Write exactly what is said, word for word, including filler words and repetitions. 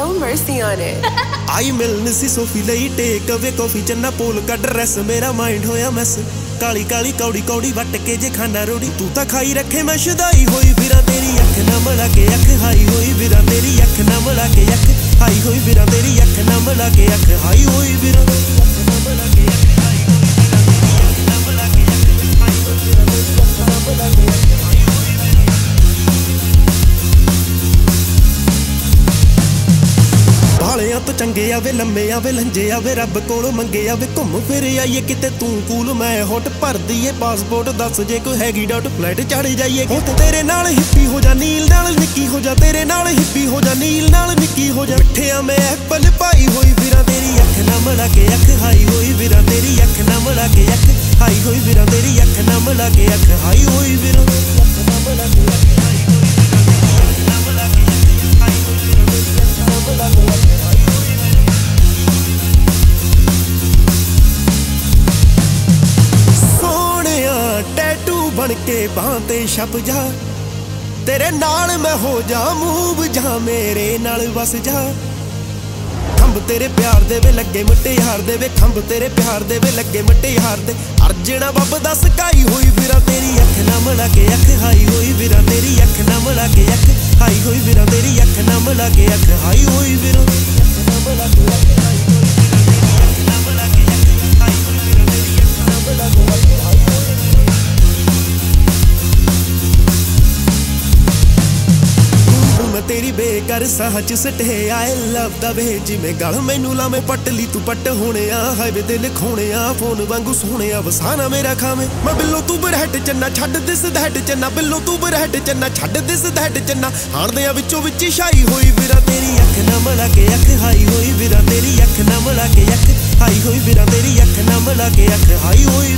No mercy on it. आई मिलन सी सोफी लई टेक अवे कॉफी चन्ना पोल का ड्रेस मेरा माइंड होया मैस काली काली कौड़ी कौड़ी वट के जे खाना रोड़ी तू तां खाई रखे मैं शुदाई होई फिरा तेरी अख ना मिला के अख हाई होई फिरा तेरी अख ना मिला के अख हाई होई फिरा तेरी अख ना मिला के अख हाई होई फिरा भालियां तो चंगे आवे लम्मे आवे लंजे आवे रब कोलों मंगे आवे घुम फिर आइए किते तू कूल मैं होट भर दईए पासपोर्ट दस जे कोई हैगी डाउट फ्लाइट चढ़ जाइए होट तेरे नाल हिप्पी हो जा नील नाल निक्की हो जा तेरे नाल हिप्पी हो जा नील नाल निक्की हो जा ठिया मैं एप्पल पाई होई फिरा तेरी अख ना मिला के अख हाई होई फिरा तेरी अख ना मिला के अख हाई होई फिरा तेरी अख ना मिला के अख हाई होई फिरा बन के बां ते छप जा तेरे नाल मैं हो जा मूव जा मेरे नाल बस जा खंब तेरे प्यार दे वे लगे मट्टे यार दे वे खंब तेरे प्यार दे वे लगे मट्टे यार दे अर्जना बब दा सकाई होई फिरा तेरी अख ना मिला के अख हाई होई फिरा तेरी अख ना मिला के अख हाई होई फिरा तेरी अख ना मिला के अख हाई होई फिरा तेरी बेकर सहज सटे आए लव दा वे जिवें गल मैनू लावे पटली तू पट होने आ हाईवे ते लिखोने आ फोन वांगू सोने आ वसाना मेरा खावे मैं बिल्लो तू बरहट चन्ना छड्ड दिस दैट चन्ना बिल्लो तू बरहट चन्ना छड्ड दिस दैट चन्ना हाण दे विचों विच छाई होई फिरा तेरी अख ना मिला के अख हाई होई फिरा तेरी अख ना मिला के अख हाई होई फिरा तेरी अख ना मिला के अख हाई होई